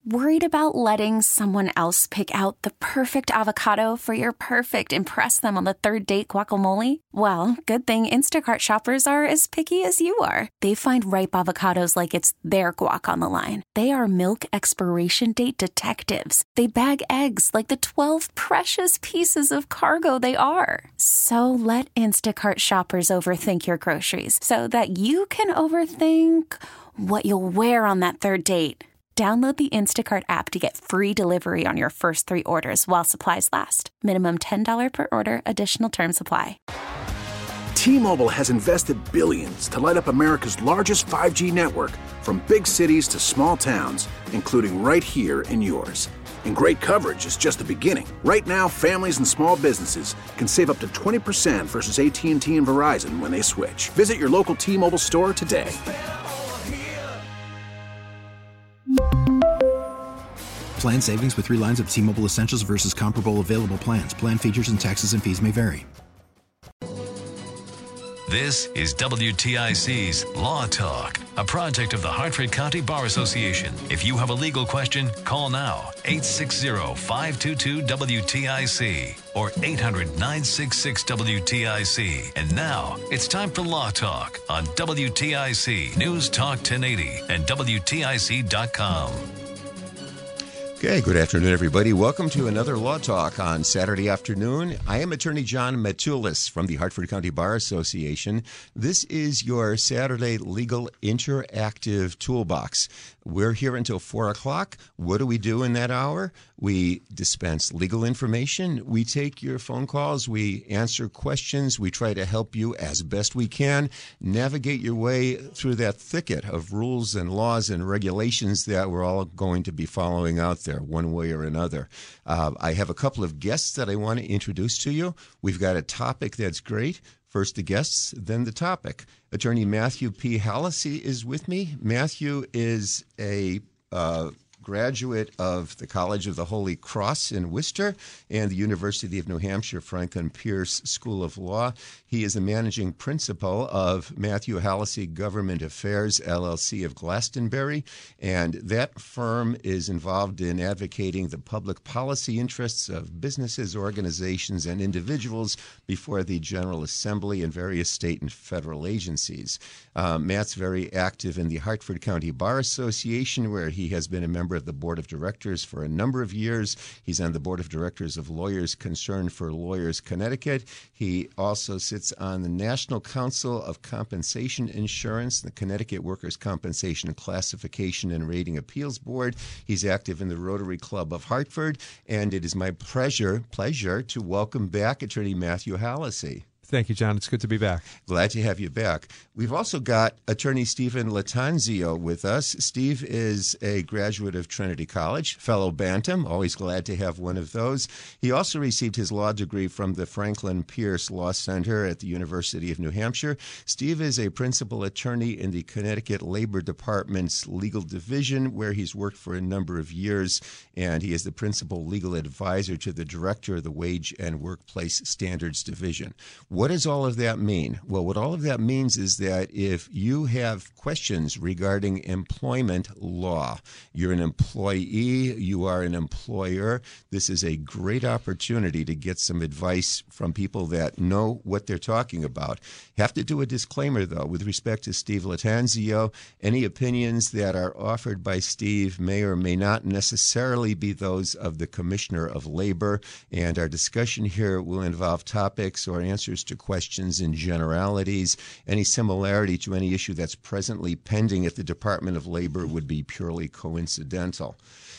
Worried about letting someone else pick out the perfect avocado for your perfect impress them on the third date guacamole? Well, good thing Instacart shoppers are as picky as you are. They find ripe avocados like it's their guac on the line. They are milk expiration date detectives. They bag eggs like the 12 precious pieces of cargo they are. So let Instacart shoppers overthink your groceries so that you can overthink what you'll wear on that third date. Download the Instacart app to get free delivery on your first 3 orders while supplies last. Minimum $10 per order. Additional terms apply. T-Mobile has invested billions to light up America's largest 5G network, from big cities to small towns, including right here in yours. And great coverage is just the beginning. Right now, families and small businesses can save up to 20% versus AT&T and Verizon when they switch. Visit your local T-Mobile store today. Plan savings with 3 lines of T-Mobile Essentials versus comparable available plans. Plan features and taxes and fees may vary. This is WTIC's Law Talk, a project of the Hartford County Bar Association. If you have a legal question, call now, 860-522-WTIC or 800-966-WTIC. And now, it's time for Law Talk on WTIC News Talk 1080 and WTIC.com. Okay, good afternoon, everybody. Welcome to another Law Talk on Saturday afternoon. I am Attorney John Matulis from the Hartford County Bar Association. This is your Saturday Legal Interactive Toolbox. We're here until 4 o'clock. What do we do in that hour? We dispense legal information. We take your phone calls. We answer questions. We try to help you as best we can navigate your way through that thicket of rules and laws and regulations that we're all going to be following out there one way or another. I have a couple of guests that I want to introduce to you. We've got a topic that's great. First the guests, then the topic. Attorney Matthew P. Hallisey is with me. Matthew is a graduate of the College of the Holy Cross in Worcester and the University of New Hampshire Franklin Pierce School of Law. He is the managing principal of Matthew Hallisey Government Affairs, LLC of Glastonbury, and that firm is involved in advocating the public policy interests of businesses, organizations, and individuals before the General Assembly and various state and federal agencies. Matt's very active in the Hartford County Bar Association, where he has been a member of the board of directors for a number of years. He's on the board of directors of Lawyers Concerned for Lawyers Connecticut. He also sits on the National Council of Compensation Insurance, the Connecticut Workers' Compensation Classification and Rating Appeals Board. He's active in the Rotary Club of Hartford, and it is my pleasure to welcome back Attorney Matthew Hallisey. Thank you, John. It's good to be back. Glad to have you back. We've also got Attorney Stephen Lattanzio with us. Steve is a graduate of Trinity College, fellow Bantam. Always glad to have one of those. He also received his law degree from the Franklin Pierce Law Center at the University of New Hampshire. Steve is a principal attorney in the Connecticut Labor Department's Legal Division, where he's worked for a number of years, and he is the principal legal advisor to the director of the Wage and Workplace Standards Division. What does all of that mean? Well, what all of that means is that if you have questions regarding employment law, you're an employee, you are an employer, this is a great opportunity to get some advice from people that know what they're talking about. Have to do a disclaimer, though, with respect to Steve Lattanzio. Any opinions that are offered by Steve may or may not necessarily be those of the Commissioner of Labor, and our discussion here will involve topics or answers to questions in generalities. Any similarity to any issue that's presently pending at the Department of Labor would be purely coincidental.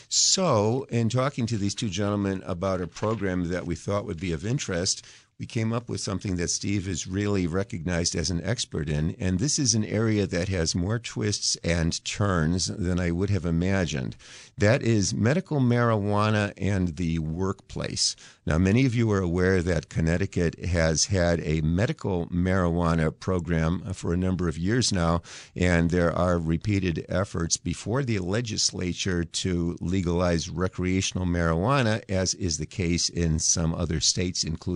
So, in talking to these two gentlemen about a program that we thought would be of interest, we came up with something that Steve is really recognized as an expert in, and this is an area that has more twists and turns than I would have imagined. That is medical marijuana and the workplace. Now, many of you are aware that Connecticut has had a medical marijuana program for a number of years now, and there are repeated efforts before the legislature to legalize recreational marijuana, as is the case in some other states, including our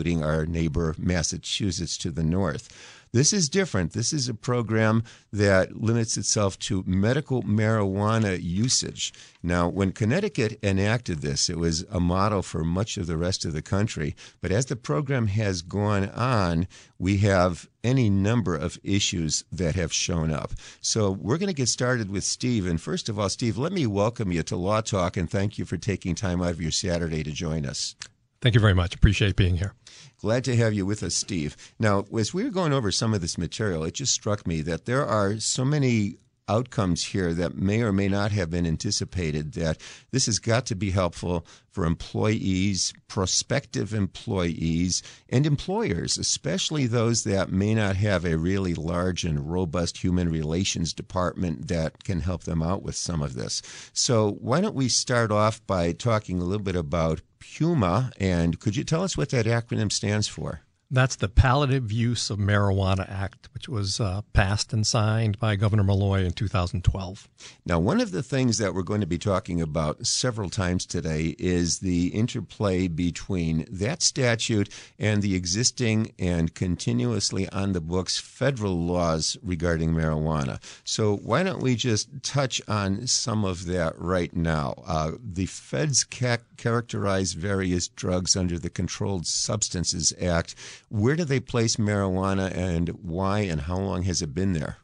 neighbor, Massachusetts, to the north. This is different. This is a program that limits itself to medical marijuana usage. Now, when Connecticut enacted this, it was a model for much of the rest of the country. But as the program has gone on, we have any number of issues that have shown up. So we're going to get started with Steve. And first of all, Steve, let me welcome you to Law Talk and thank you for taking time out of your Saturday to join us. Thank you very much. Appreciate being here. Glad to have you with us, Steve. Now, as we were going over some of this material, it just struck me that there are so many outcomes here that may or may not have been anticipated, that this has got to be helpful for employees, prospective employees, and employers, especially those that may not have a really large and robust human relations department that can help them out with some of this. So why don't we start off by talking a little bit about PUMA, and could you tell us what that acronym stands for? That's the Palliative Use of Marijuana Act, which was passed and signed by Governor Malloy in 2012. Now, one of the things that we're going to be talking about several times today is the interplay between that statute and the existing and continuously on the books federal laws regarding marijuana. So why don't we just touch on some of that right now? The feds characterize various drugs under the Controlled Substances Act. Where do they place marijuana, and why, and how long has it been there?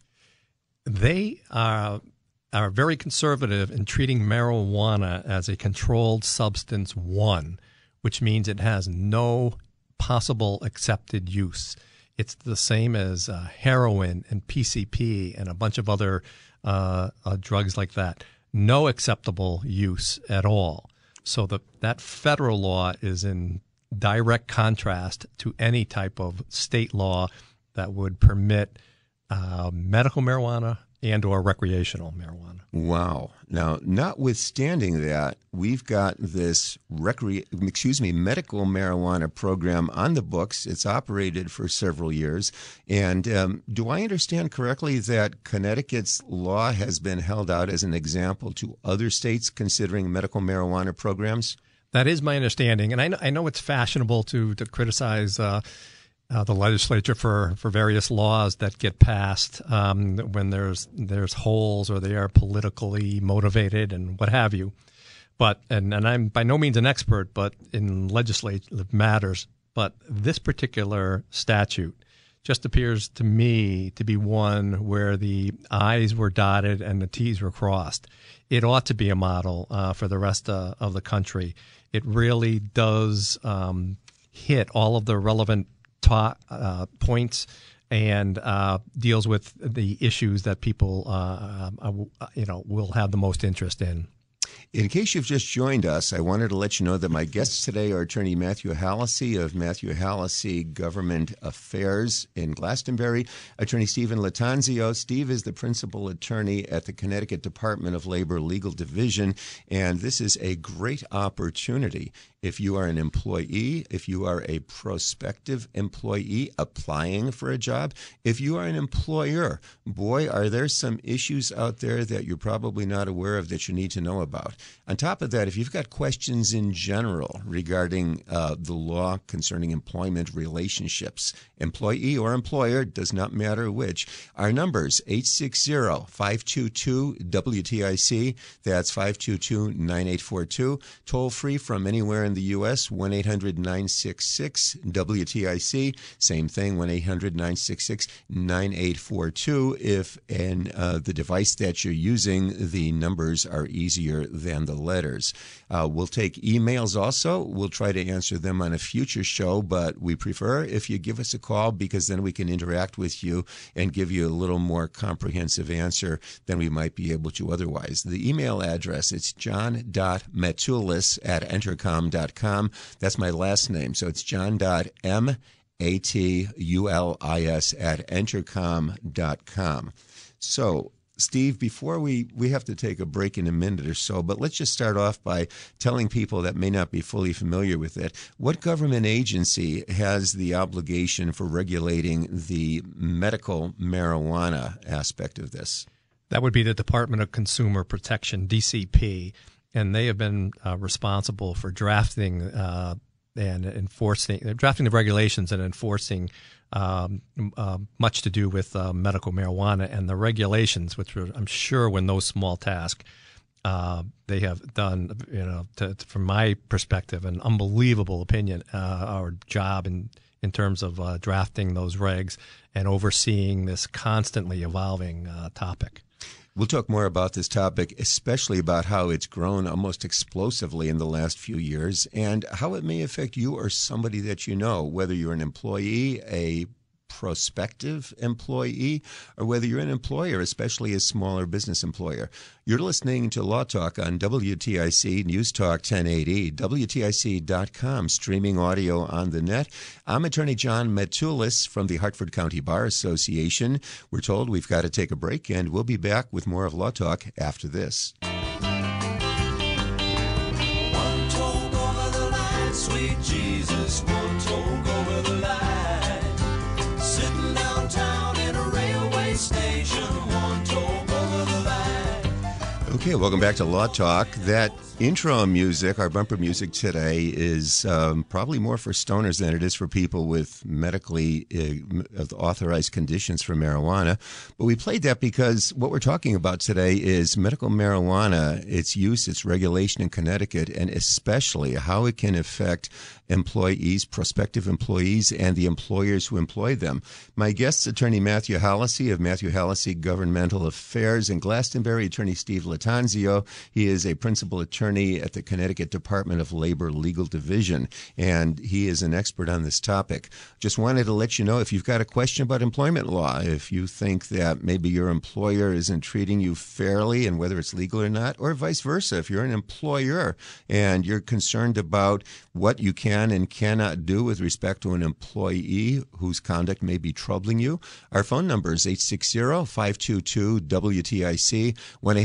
They are very conservative in treating marijuana as a controlled substance 1, which means it has no possible accepted use. It's the same as heroin and PCP and a bunch of other drugs like that. No acceptable use at all. So that federal law is in direct contrast to any type of state law that would permit medical marijuana and or recreational marijuana. Wow. Now, notwithstanding that, we've got this medical marijuana program on the books. It's operated for several years. And do I understand correctly that Connecticut's law has been held out as an example to other states considering medical marijuana programs? That is my understanding, and I know it's fashionable to criticize the legislature for various laws that get passed when there's holes or they are politically motivated and what have you. But and I'm by no means an expert, but in legislative matters. But this particular statute just appears to me to be one where the I's were dotted and the T's were crossed. It ought to be a model for the rest of the country. It really does hit all of the relevant points and deals with the issues that people will have the most interest in. In case you've just joined us, I wanted to let you know that my guests today are Attorney Matthew Hallisey of Matthew Hallisey Government Affairs in Glastonbury, Attorney Stephen Lattanzio. Steve is the principal attorney at the Connecticut Department of Labor Legal Division, and this is a great opportunity. If you are an employee, if you are a prospective employee applying for a job, if you are an employer, boy, are there some issues out there that you're probably not aware of that you need to know about. On top of that, if you've got questions in general regarding the law concerning employment relationships, employee or employer, does not matter which, our numbers, 860-522-WTIC, that's 522-9842, toll free from anywhere in the U.S., 1-800-966-WTIC, same thing, 1-800-966-9842. If in the device that you're using, the numbers are easier than the letters. We'll take emails also. We'll try to answer them on a future show, but we prefer if you give us a call because then we can interact with you and give you a little more comprehensive answer than we might be able to otherwise. The email address, it's john.matulis@entercom.com. That's my last name, so it's john.matulis@entercom.com. So, Steve, before we have to take a break in a minute or so, but let's just start off by telling people that may not be fully familiar with it, what government agency has the obligation for regulating the medical marijuana aspect of this? That would be the Department of Consumer Protection, DCP, and they have been responsible for drafting enforcing, drafting the regulations and enforcing much to do with medical marijuana, and the regulations, which were, I'm sure, were no small task. They have done, from my perspective, an unbelievable job in terms of drafting those regs and overseeing this constantly evolving topic. We'll talk more about this topic, especially about how it's grown almost explosively in the last few years and how it may affect you or somebody that you know, whether you're an employee, a prospective employee, or whether you're an employer, especially a smaller business employer. You're listening to Law Talk on WTIC News Talk 1080, WTIC.com, streaming audio on the net. I'm Attorney John Metzulis from the Hartford County Bar Association. We're told we've got to take a break, and we'll be back with more of Law Talk after this. One toke over the line, sweet Jesus, one toke over the line. Sitting downtown in a railway station, one toke over the line. Okay, welcome back to Law Talk. That intro music, our bumper music today, is probably more for stoners than it is for people with medically authorized conditions for marijuana. But we played that because what we're talking about today is medical marijuana, its use, its regulation in Connecticut, and especially how it can affect employees, prospective employees, and the employers who employ them. My guest is Attorney Matthew Hallacy of Matthew Hallacy Governmental Affairs in Glastonbury, Attorney Steve Latanzio. He is a principal attorney at the Connecticut Department of Labor Legal Division, and he is an expert on this topic. Just wanted to let you know, if you've got a question about employment law, if you think that maybe your employer isn't treating you fairly and whether it's legal or not, or vice versa, if you're an employer and you're concerned about what you can and cannot do with respect to an employee whose conduct may be troubling you, our phone number is 860-522-WTIC,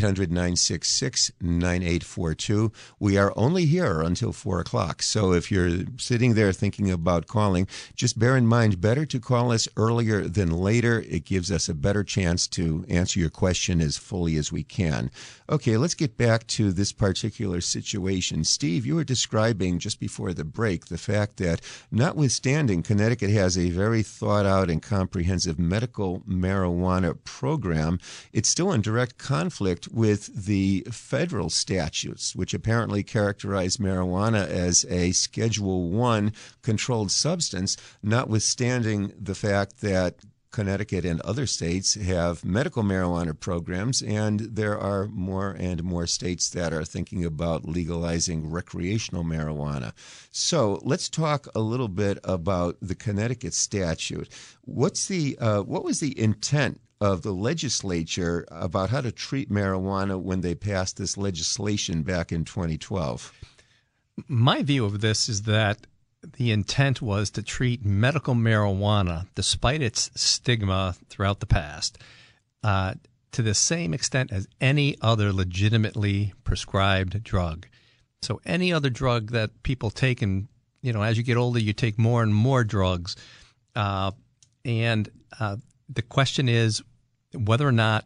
1-800-966-9842. We are only here until 4 o'clock. So if you're sitting there thinking about calling, just bear in mind, better to call us earlier than later. It gives us a better chance to answer your question as fully as we can. Okay, let's get back to this particular situation. Steve, you were describing just before the break the fact that, notwithstanding Connecticut has a very thought out and comprehensive medical marijuana program, it's still in direct conflict with the federal statutes, which apparently characterize marijuana as a Schedule I controlled substance, notwithstanding the fact that Connecticut and other states have medical marijuana programs, and there are more and more states that are thinking about legalizing recreational marijuana. So let's talk a little bit about the Connecticut statute. What was the intent of the legislature about how to treat marijuana when they passed this legislation back in 2012? My view of this is that the intent was to treat medical marijuana, despite its stigma throughout the past, to the same extent as any other legitimately prescribed drug. So any other drug that people take, and as you get older, you take more and more drugs. And the question is whether or not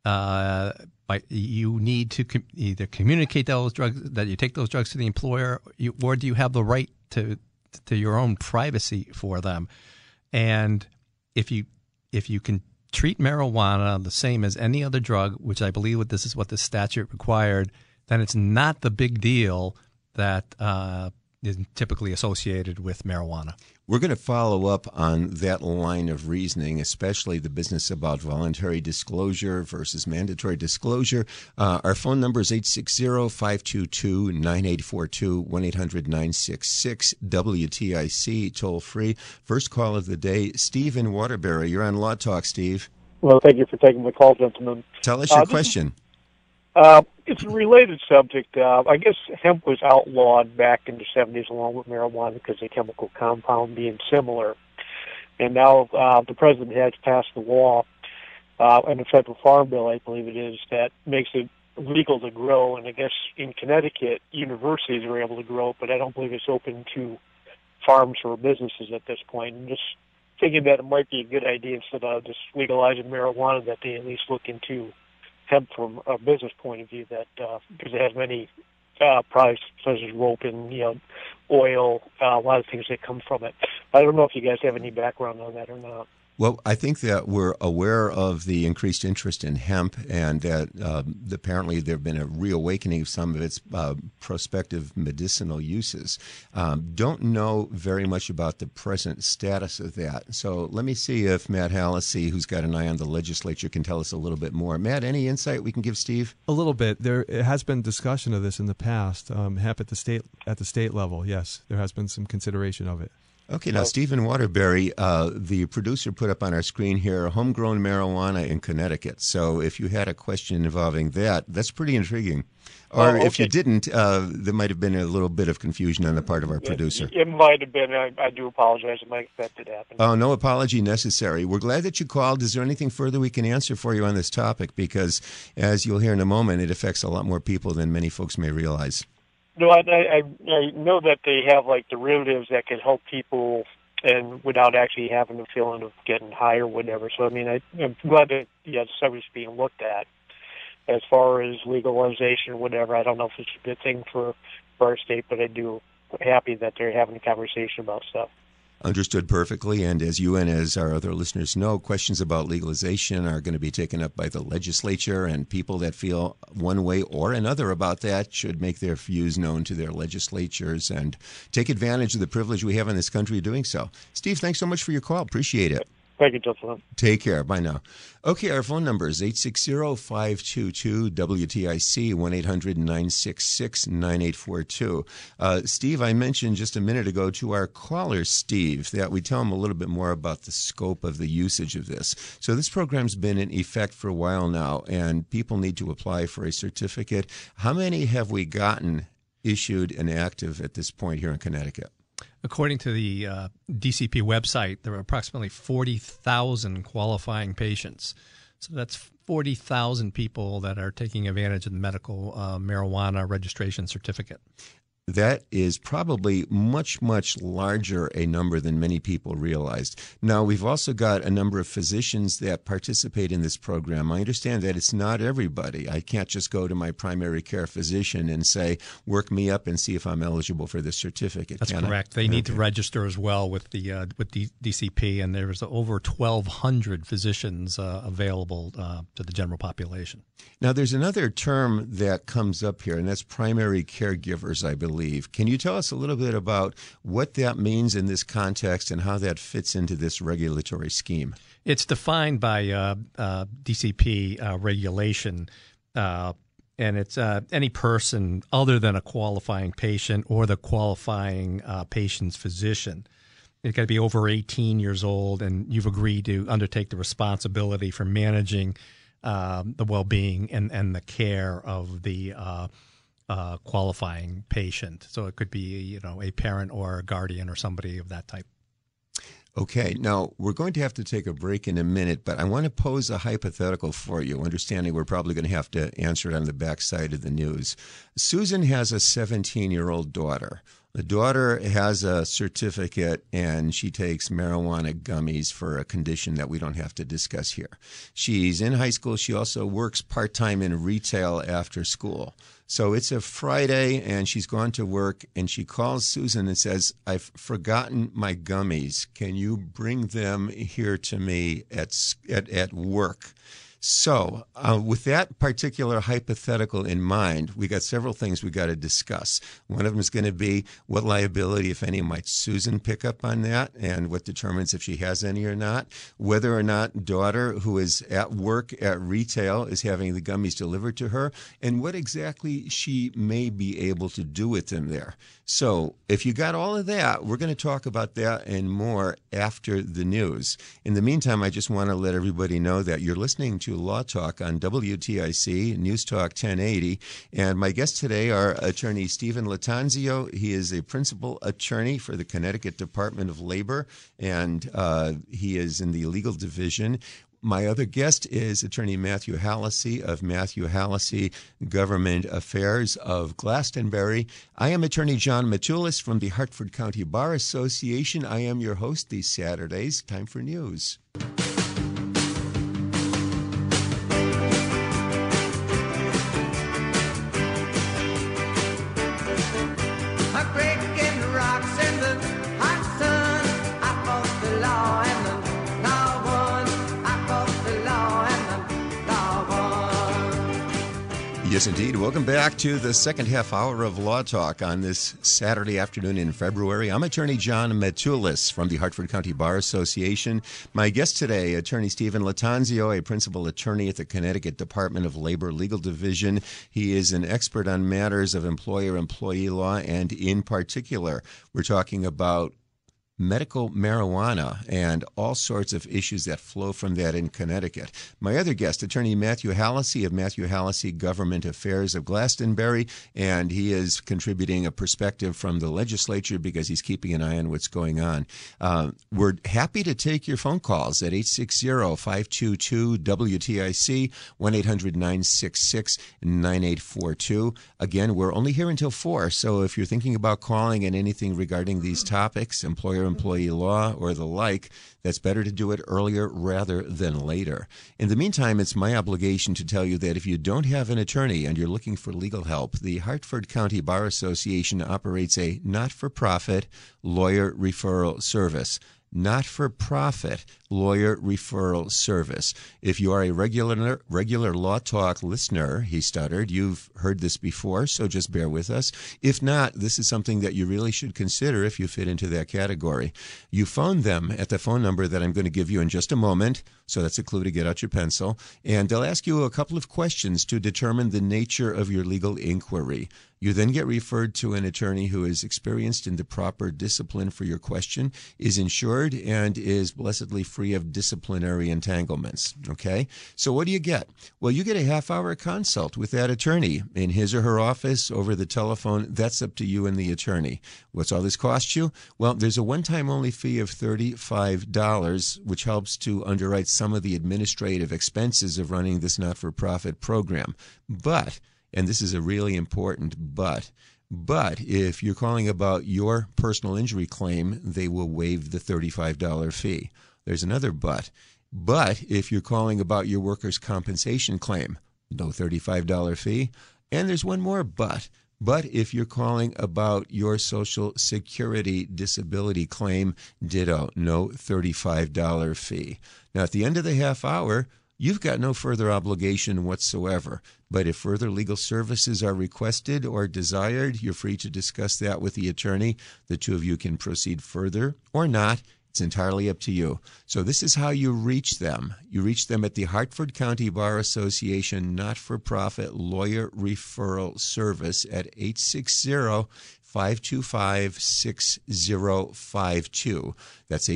you need to either communicate those drugs, that you take those drugs to the employer, or do you have the right to your own privacy for them. And if you can treat marijuana the same as any other drug, which I believe this is what the statute required, then it's not the big deal that is typically associated with marijuana. We're going to follow up on that line of reasoning, especially the business about voluntary disclosure versus mandatory disclosure. Our phone number is 860-522-9842, 1-800-966-WTIC, toll free. First call of the day, Steve in Waterbury. You're on Law Talk, Steve. Well, thank you for taking the call, gentlemen. Tell us your question. It's a related subject. I guess hemp was outlawed back in the 70s along with marijuana because of the chemical compound being similar. And now the president has passed the law and the federal farm bill, I believe it is, that makes it legal to grow. And I guess in Connecticut, universities are able to grow, but I don't believe it's open to farms or businesses at this point. And just thinking that it might be a good idea, instead of just legalizing marijuana, that they at least look into hemp from a business point of view, that because it has many products such as rope and oil, a lot of things that come from it. I don't know if you guys have any background on that or not. Well, I think that we're aware of the increased interest in hemp, and that apparently there have been a reawakening of some of its prospective medicinal uses. Don't know very much about the present status of that. So let me see if Matt Hallisey, who's got an eye on the legislature, can tell us a little bit more. Matt, any insight we can give Steve? A little bit. There has been discussion of this in the past. Hemp at the state level, yes, there has been some consideration of it. Okay, now Stephen Waterbury, the producer, put up on our screen here homegrown marijuana in Connecticut. So if you had a question involving that, that's pretty intriguing. Or if you didn't, there might have been a little bit of confusion on the part of our producer. It might have been. I do apologize. I might expect it to happen. Oh, no apology necessary. We're glad that you called. Is there anything further we can answer for you on this topic? Because, as you'll hear in a moment, it affects a lot more people than many folks may realize. No, I know that they have like derivatives that can help people, and without actually having the feeling of getting high or whatever. So I mean, I'm glad that the subject's being looked at. As far as legalization or whatever, I don't know if it's a good thing for our state, but I do happy that they're having a conversation about stuff. Understood perfectly, and as you and as our other listeners know, questions about legalization are going to be taken up by the legislature, and people that feel one way or another about that should make their views known to their legislatures and take advantage of the privilege we have in this country of doing so. Steve, thanks so much for your call. Appreciate it. Thank you, gentlemen. Take care. Bye now. Okay, our phone number is 860-522-WTIC, 1-800-966-9842. Steve, I mentioned just a minute ago to our caller, Steve, that we tell him a little bit more about the scope of the usage of this. So this program's been in effect for a while now, and people need to apply for a certificate. How many have we gotten issued and active at this point here in Connecticut? According to the DCP website, there are approximately 40,000 qualifying patients. So that's 40,000 people that are taking advantage of the medical marijuana registration certificate. That is probably much, much larger a number than many people realized. Now, we've also got a number of physicians that participate in this program. I understand that it's not everybody. I can't just go to my primary care physician and say, work me up and see if I'm eligible for this certificate. That's correct. They need to register as well with the DCP, and there's over 1,200 physicians available to the general population. Now, there's another term that comes up here, and that's primary caregivers, I believe. Can you tell us a little bit about what that means in this context and how that fits into this regulatory scheme? It's defined by DCP regulation, and it's any person other than a qualifying patient or the qualifying patient's physician. It's got to be over 18 years old, and you've agreed to undertake the responsibility for managing the well-being and the care of the qualifying patient. So it could be, a parent or a guardian or somebody of that type. Okay, now we're going to have to take a break in a minute, but I want to pose a hypothetical for you, understanding we're probably going to have to answer it on the backside of the news. Susan has a 17-year-old daughter. The daughter has a certificate, and she takes marijuana gummies for a condition that we don't have to discuss here. She's in high school. She also works part-time in retail after school. So it's a Friday, and she's gone to work, and she calls Susan and says, I've forgotten my gummies. Can you bring them here to me at work? So with that particular hypothetical in mind, we got several things we got to discuss. One of them is going to be what liability, if any, might Susan pick up on that, and what determines if she has any or not. Whether or not daughter who is at work at retail is having the gummies delivered to her, and what exactly she may be able to do with them there. So if you got all of that, we're going to talk about that and more after the news. In the meantime, I just want to let everybody know that you're listening to Law Talk on WTIC, News Talk 1080. And my guests today are attorney Stephen Lattanzio. He is a principal attorney for the Connecticut Department of Labor, and he is in the legal division. My other guest is attorney Matthew Hallisey of Matthew Hallisey Government Affairs of Glastonbury. I am attorney John Matulis from the Hartford County Bar Association. I am your host these Saturdays. Time for news. I'm breaking the rock. Yes, indeed. Welcome back to the second half hour of Law Talk on this Saturday afternoon in February. I'm Attorney John Metoulis from the Hartford County Bar Association. My guest today, Attorney Stephen Lattanzio, a principal attorney at the Connecticut Department of Labor Legal Division. He is an expert on matters of employer-employee law, and in particular, we're talking about medical marijuana and all sorts of issues that flow from that in Connecticut. My other guest, Attorney Matthew Hallisey of Matthew Hallisey Government Affairs of Glastonbury, and he is contributing a perspective from the legislature because he's keeping an eye on what's going on. We're happy to take your phone calls at 860-522-WTIC, 1-800-966-9842. Again, we're only here until 4, so if you're thinking about calling and anything regarding these topics, employee law or the like, that's better to do it earlier rather than later. In the meantime, it's my obligation to tell you that if you don't have an attorney and you're looking for legal help, the Hartford County Bar Association operates a not-for-profit lawyer referral service. Not-for-profit lawyer referral service. If you are a regular Law Talk listener, he stuttered, you've heard this before, so just bear with us. If not, this is something that you really should consider if you fit into that category. You phone them at the phone number that I'm going to give you in just a moment, so that's a clue to get out your pencil, and they'll ask you a couple of questions to determine the nature of your legal inquiry. You then get referred to an attorney who is experienced in the proper discipline for your question, is insured, and is blessedly free of disciplinary entanglements. Okay? So what do you get? Well, you get a half-hour consult with that attorney in his or her office, over the telephone. That's up to you and the attorney. What's all this cost you? Well, there's a one-time only fee of $35, which helps to underwrite some of the administrative expenses of running this not-for-profit program. But, and this is a really important but if you're calling about your personal injury claim, they will waive the $35 fee. There's another but. But if you're calling about your workers' compensation claim, no $35 fee. And there's one more but. But if you're calling about your Social Security disability claim, ditto, no $35 fee. Now, at the end of the half hour, you've got no further obligation whatsoever. But if further legal services are requested or desired, you're free to discuss that with the attorney. The two of you can proceed further or not. It's entirely up to you. So this is how you reach them. You reach them at the Hartford County Bar Association Not-for-Profit Lawyer Referral Service at 860-525-6052. That's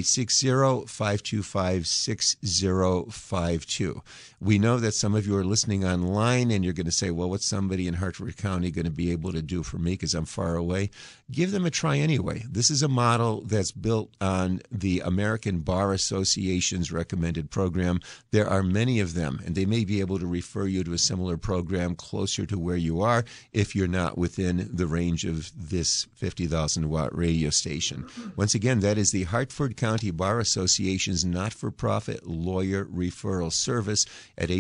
860-525-6052. We know that some of you are listening online and you're going to say, well, what's somebody in Hartford County going to be able to do for me because I'm far away? Give them a try anyway. This is a model that's built on the American Bar Association's recommended program. There are many of them, and they may be able to refer you to a similar program closer to where you are if you're not within the range of this 50,000-watt radio station. Once again, that is the Hartford County Bar Association's not-for-profit lawyer referral service at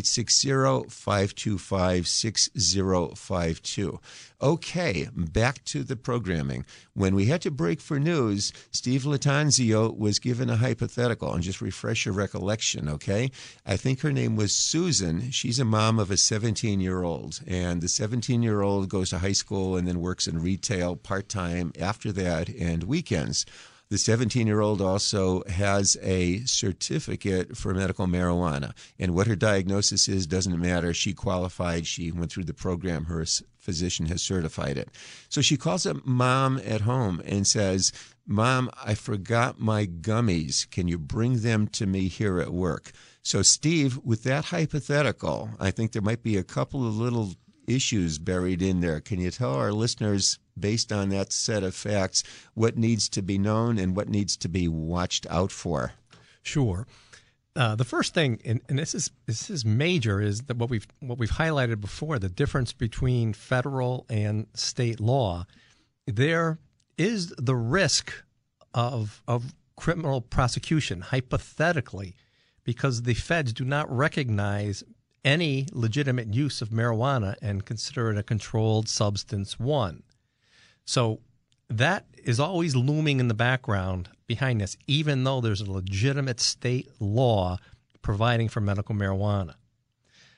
860-525-6052. Okay, back to the programming. When we had to break for news, Steve Lattanzio was given a hypothetical, and just refresh your recollection, okay? I think her name was Susan. She's a mom of a 17-year-old, and the 17-year-old goes to high school and then works in retail part-time after that and weekends. The 17-year-old also has a certificate for medical marijuana, and what her diagnosis is doesn't matter. She qualified. She went through the program. Her physician has certified it. So she calls up mom at home and says, Mom, I forgot my gummies. Can you bring them to me here at work? So, Steve, with that hypothetical, I think there might be a couple of little issues buried in there. Can you tell our listeners, based on that set of facts, what needs to be known and what needs to be watched out for? Sure. The first thing, and this is major, is that what we've highlighted before, the difference between federal and state law. There is the risk of criminal prosecution, hypothetically, because the feds do not recognize any legitimate use of marijuana and consider it a controlled substance one. So that is always looming in the background behind this, even though there's a legitimate state law providing for medical marijuana.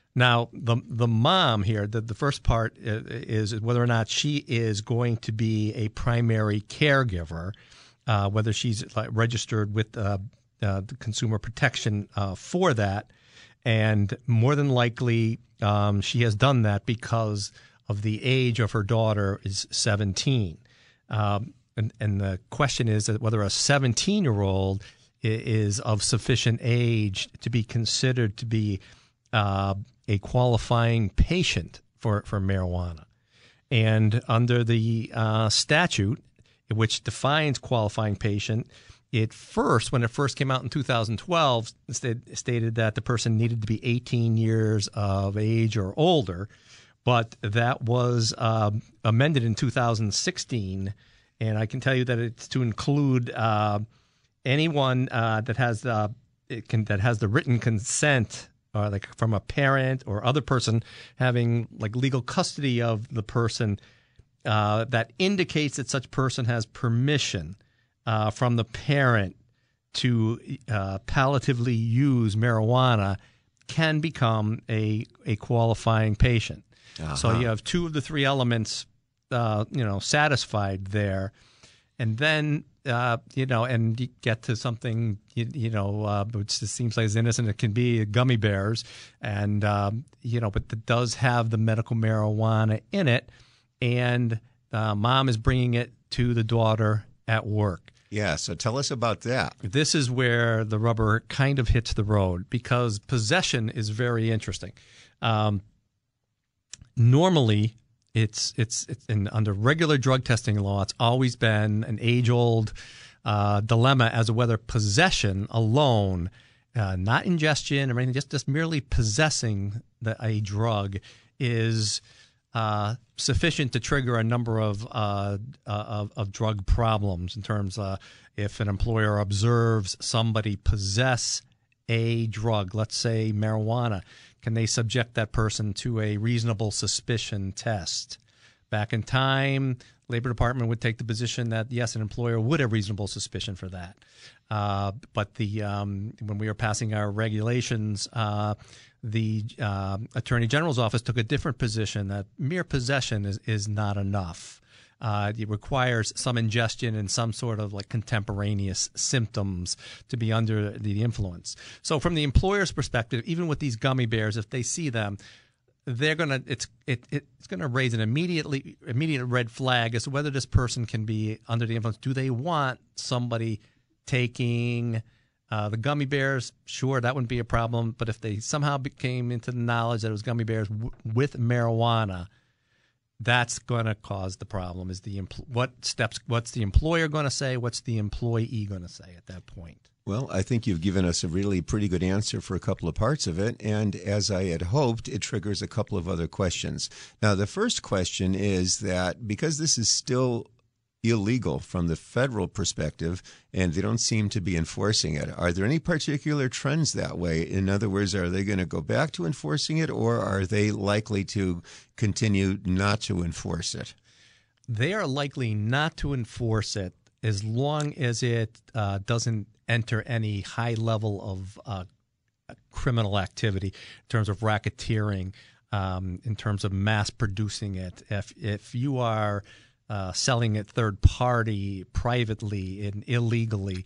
Now, the mom here, the first part is whether or not she is going to be a primary caregiver, whether she's registered with the Consumer Protection for that. And more than likely, she has done that because of the age of her daughter is 17. And the question is that whether a 17-year-old is of sufficient age to be considered to be a qualifying patient for marijuana. And under the statute, which defines qualifying patient, when it first came out in 2012, stated that the person needed to be 18 years of age or older, but that was amended in 2016, and I can tell you that it's to include anyone that has the written consent, or like from a parent or other person having like legal custody of the person, that indicates that such person has permission from the parent to palliatively use marijuana, can become a qualifying patient. Uh-huh. So you have two of the three elements, satisfied there, and then and you get to something which seems like as innocent as it can be, gummy bears, and but it does have the medical marijuana in it, and mom is bringing it to the daughter at work. Yeah, so tell us about that. This is where the rubber kind of hits the road, because possession is very interesting. Normally, it's under regular drug testing law, it's always been an age-old dilemma as to whether possession alone, not ingestion or anything, just merely possessing a drug is sufficient to trigger a number of drug problems. In terms if an employer observes somebody possess a drug, let's say marijuana, can they subject that person to a reasonable suspicion test? Back in time, Labor Department would take the position that, yes, an employer would have reasonable suspicion for that. But when we were passing our regulations, the Attorney General's office took a different position, that mere possession is not enough. It requires some ingestion and some sort of like contemporaneous symptoms to be under the influence. So from the employer's perspective, even with these gummy bears, if they see them, it's gonna raise an immediate red flag as to whether this person can be under the influence. Do they want somebody taking the gummy bears? Sure, that wouldn't be a problem. But if they somehow came into the knowledge that it was gummy bears with marijuana, that's going to cause the problem. Is what's the employer going to say? What's the employee going to say at that point? Well, I think you've given us a really pretty good answer for a couple of parts of it. And as I had hoped, it triggers a couple of other questions. Now, the first question is that because this is still illegal from the federal perspective, and they don't seem to be enforcing it, are there any particular trends that way? In other words, are they going to go back to enforcing it, or are they likely to continue not to enforce it? They are likely not to enforce it as long as it doesn't enter any high level of criminal activity in terms of racketeering, in terms of mass producing it. If you are selling it third party, privately, and illegally,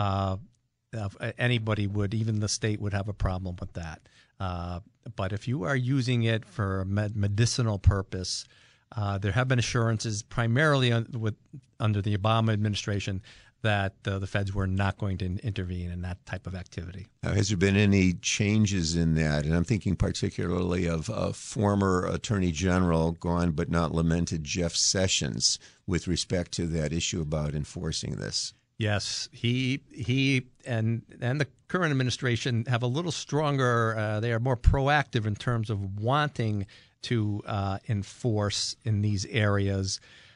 anybody would, even the state would have a problem with that. But if you are using it for a medicinal purpose, there have been assurances primarily under the Obama administration that the feds were not going to intervene in that type of activity. Now, has there been any changes in that? And I'm thinking particularly of former Attorney General, gone but not lamented, Jeff Sessions, with respect to that issue about enforcing this. Yes, he and the current administration have a little stronger. They are more proactive in terms of wanting to enforce in these areas.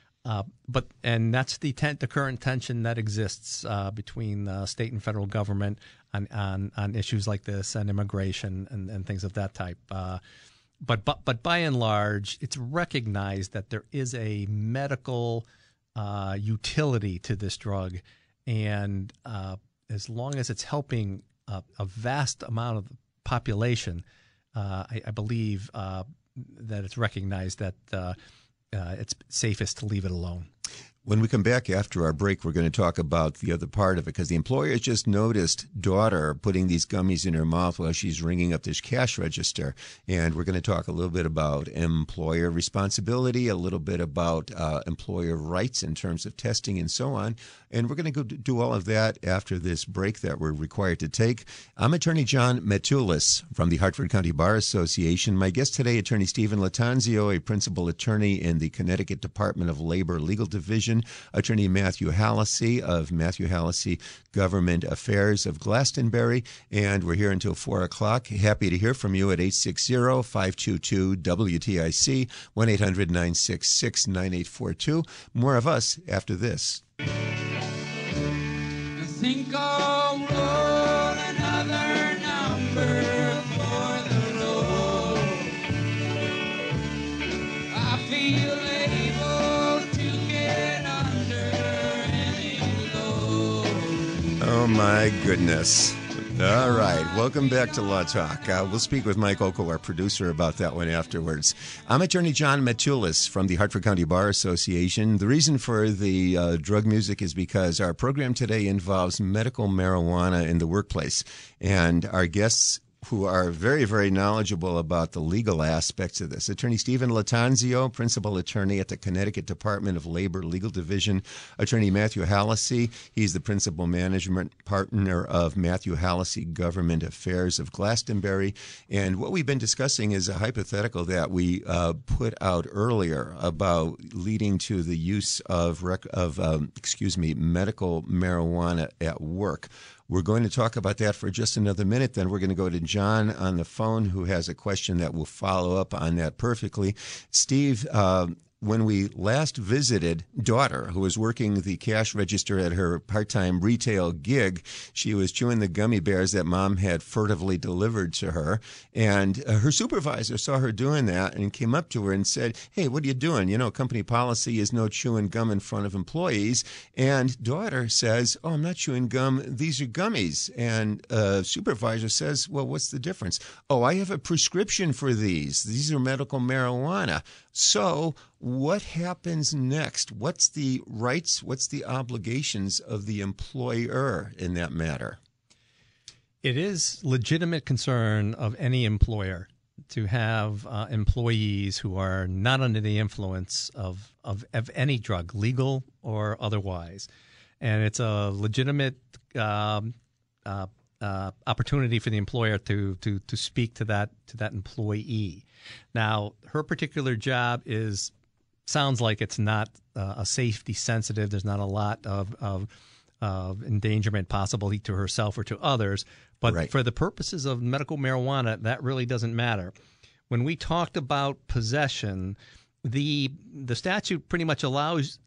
And that's the current tension that exists between state and federal government on issues like this and immigration and things of that type. But by and large, it's recognized that there is a medical utility to this drug, and as long as it's helping a vast amount of the population, I believe that it's recognized that it's safest to leave it alone. When we come back after our break, we're going to talk about the other part of it, because the employer has just noticed daughter putting these gummies in her mouth while she's ringing up this cash register. And we're going to talk a little bit about employer responsibility, a little bit about employer rights in terms of testing and so on. And we're going to go do all of that after this break that we're required to take. I'm Attorney John Matulis from the Hartford County Bar Association. My guest today, Attorney Stephen Lattanzio, a principal attorney in the Connecticut Department of Labor Legal Division, Attorney Matthew Hallisey of Matthew Hallisey Government Affairs of Glastonbury, and we're here until 4 o'clock. Happy to hear from you at 860-522-WTIC, 1-800-966-9842. More of us after this. I think I'll roll another number for the road. I feel able to get under any load. Oh, my goodness. All right. Welcome back to Law Talk. We'll speak with Mike Ockel, our producer, about that one afterwards. I'm Attorney John Matulis from the Hartford County Bar Association. The reason for the drug music is because our program today involves medical marijuana in the workplace. And our guests who are very, very knowledgeable about the legal aspects of this. Attorney Stephen Lattanzio, principal attorney at the Connecticut Department of Labor Legal Division. Attorney Matthew Hallisey, he's the principal management partner of Matthew Hallisey Government Affairs of Glastonbury. And what we've been discussing is a hypothetical that we put out earlier about leading to the use of medical marijuana at work. We're going to talk about that for just another minute. Then we're going to go to John on the phone, who has a question that will follow up on that perfectly. Steve, when we last visited daughter, who was working the cash register at her part-time retail gig, she was chewing the gummy bears that mom had furtively delivered to her. And her supervisor saw her doing that and came up to her and said, "Hey, what are you doing? You know, company policy is no chewing gum in front of employees." And daughter says, "Oh, I'm not chewing gum. These are gummies." And supervisor says, "Well, what's the difference?" "Oh, I have a prescription for these. These are medical marijuana." So what happens next? What's the rights, what's the obligations of the employer in that matter? It is legitimate concern of any employer to have employees who are not under the influence of any drug, legal or otherwise. And it's a legitimate opportunity for the employer to speak to that employee. Now, her particular job sounds like it's not a safety sensitive. There's not a lot of endangerment possible to herself or to others. But right. For the purposes of medical marijuana, that really doesn't matter. When we talked about possession, the statute pretty much allows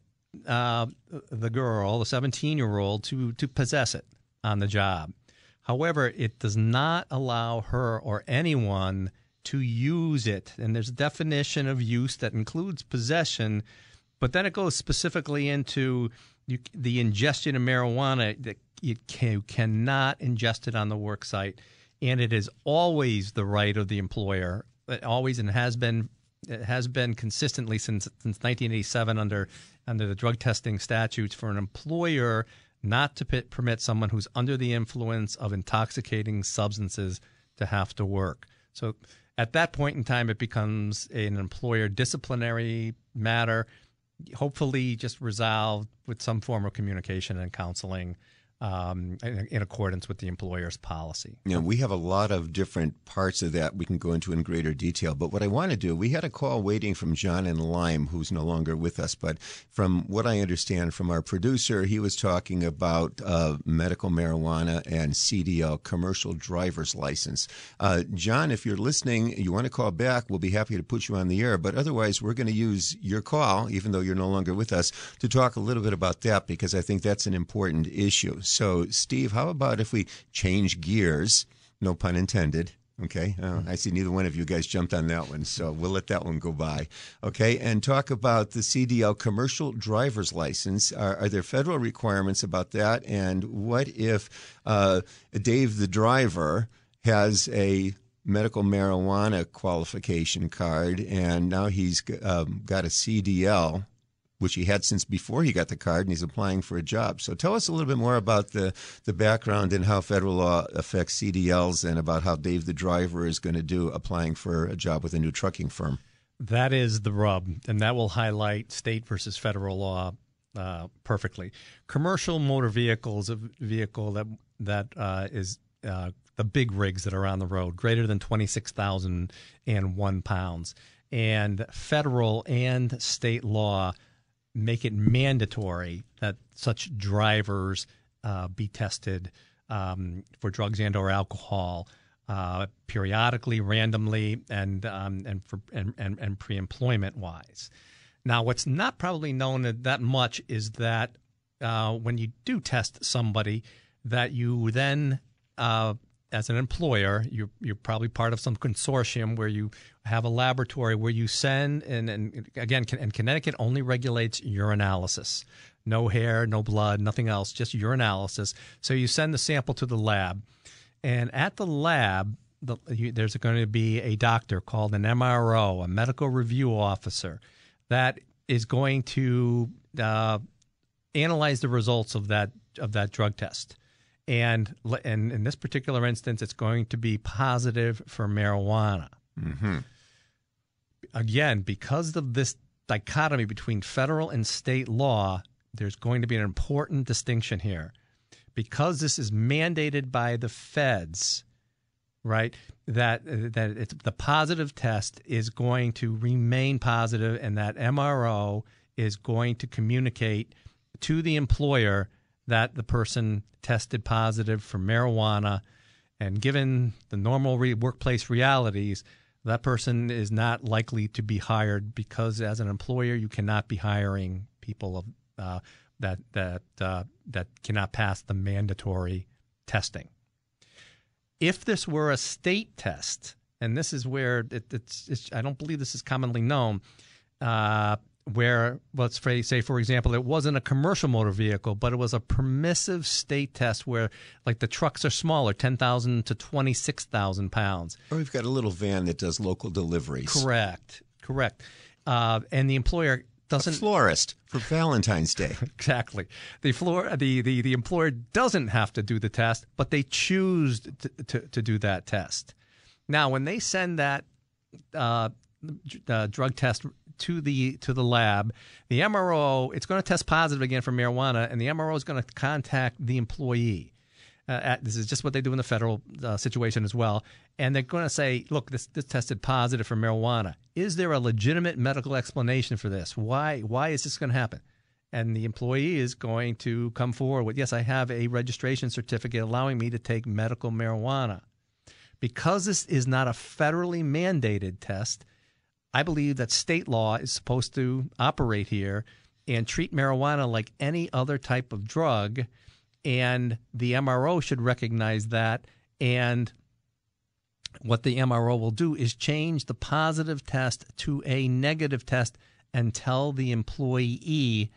the girl, the 17-year-old, to possess it on the job. However, it does not allow her or anyone to use it. And there's a definition of use that includes possession, but then it goes specifically into the ingestion of marijuana, that you cannot ingest it on the work site. And it is always the right of the employer, always, and has been consistently since 1987 under the drug testing statutes, for an employer not to permit someone who's under the influence of intoxicating substances to have to work. So at that point in time, it becomes an employer disciplinary matter, hopefully just resolved with some form of communication and counseling in accordance with the employer's policy. Yeah, we have a lot of different parts of that we can go into in greater detail. But what I want to do, we had a call waiting from John in Lyme, who's no longer with us. But from what I understand from our producer, he was talking about medical marijuana and CDL, commercial driver's license. John, if you're listening, you want to call back, we'll be happy to put you on the air. But otherwise, we're going to use your call, even though you're no longer with us, to talk a little bit about that, because I think that's an important issue. So, Steve, how about if we change gears, no pun intended, okay? I see neither one of you guys jumped on that one, so we'll let that one go by, okay? And talk about the CDL, commercial driver's license. Are there federal requirements about that? And what if Dave, the driver, has a medical marijuana qualification card, and now he's got a CDL, which he had since before he got the card, and he's applying for a job. So tell us a little bit more about the background and how federal law affects CDLs, and about how Dave the driver is going to do applying for a job with a new trucking firm. That is the rub, and that will highlight state versus federal law perfectly. Commercial motor vehicle is a vehicle that is the big rigs that are on the road, greater than 26,001 pounds. And federal and state law make it mandatory that such drivers be tested for drugs and or alcohol periodically, randomly, and pre-employment wise. Now, what's not probably known that much is that when you do test somebody, that you then, as an employer, you're probably part of some consortium where you have a laboratory where you send, and again, and Connecticut only regulates urinalysis. No hair, no blood, nothing else, just urinalysis. So you send the sample to the lab. And at the lab, there's going to be a doctor called an MRO, a medical review officer, that is going to analyze the results of that drug test. And in this particular instance, it's going to be positive for marijuana. Mm-hmm. Again, because of this dichotomy between federal and state law, there's going to be an important distinction here. Because this is mandated by the feds, right, that it's, the positive test is going to remain positive, and that MRO is going to communicate to the employer that the person tested positive for marijuana. And given the normal workplace realities, that person is not likely to be hired, because as an employer, you cannot be hiring people that cannot pass the mandatory testing. If this were a state test, and this is where it's I don't believe this is commonly known, where, let's say, for example, it wasn't a commercial motor vehicle, but it was a permissive state test where, like, the trucks are smaller, 10,000 to 26,000 pounds. Or we've got a little van that does local deliveries. Correct. And the employer doesn't. A florist for Valentine's Day. Exactly. The employer doesn't have to do the test, but they choose to do that test. Now, when they send that drug test to the lab, the MRO, it's going to test positive again for marijuana, and the MRO is going to contact the employee. This is just what they do in the federal situation as well. And they're going to say, look, this tested positive for marijuana. Is there a legitimate medical explanation for this? Why is this going to happen? And the employee is going to come forward with, yes, I have a registration certificate allowing me to take medical marijuana. Because this is not a federally mandated test, I believe that state law is supposed to operate here and treat marijuana like any other type of drug, and the MRO should recognize that. And what the MRO will do is change the positive test to a negative test and tell the employer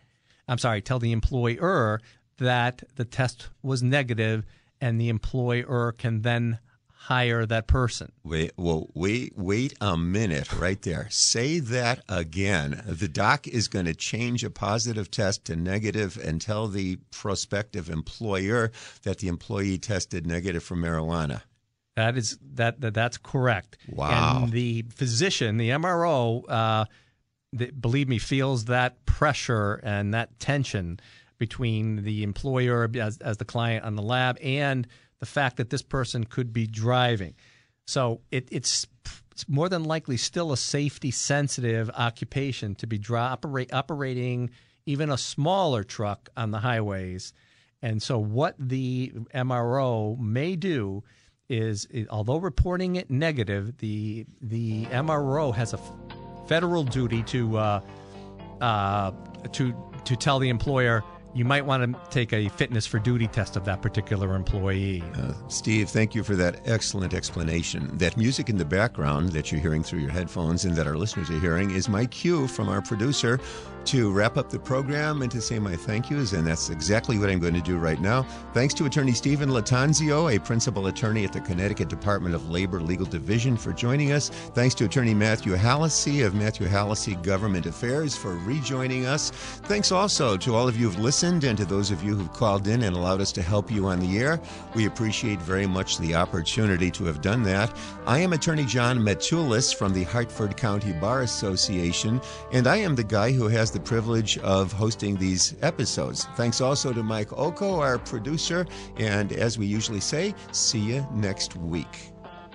that the test was negative, and the employer can then hire that person. Wait a minute right there. Say that again. The doc is going to change a positive test to negative and tell the prospective employer that the employee tested negative for marijuana. That's correct. Wow. And the physician, the MRO, believe me, feels that pressure and that tension between the employer as the client on the lab and the fact that this person could be driving. So it's more than likely still a safety-sensitive occupation to be operating even a smaller truck on the highways. And so what the MRO may do is, although reporting it negative, the MRO has a federal duty to tell the employer, you might want to take a fitness for duty test of that particular employee. Steve, thank you for that excellent explanation. That music in the background that you're hearing through your headphones and that our listeners are hearing is my cue from our producer to wrap up the program and to say my thank yous, and that's exactly what I'm going to do right now. Thanks to Attorney Stephen Latanzio, a principal attorney at the Connecticut Department of Labor Legal Division, for joining us. Thanks to Attorney Matthew Hallisey of Matthew Hallisey Government Affairs for rejoining us. Thanks also to all of you who've listened and to those of you who've called in and allowed us to help you on the air. We appreciate very much the opportunity to have done that. I am Attorney John Matulis from the Hartford County Bar Association, and I am the guy who has the privilege of hosting these episodes. Thanks also to Mike Oko, our producer, and as we usually say, see you next week.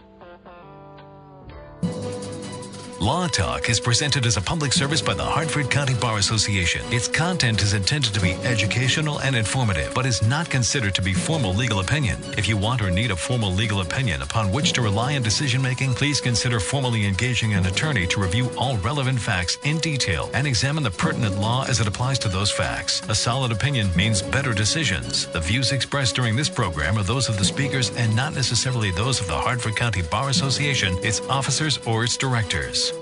Law Talk is presented as a public service by the Hartford County Bar Association. Its content is intended to be educational and informative, but is not considered to be formal legal opinion. If you want or need a formal legal opinion upon which to rely in decision-making, please consider formally engaging an attorney to review all relevant facts in detail and examine the pertinent law as it applies to those facts. A solid opinion means better decisions. The views expressed during this program are those of the speakers and not necessarily those of the Hartford County Bar Association, its officers, or its directors.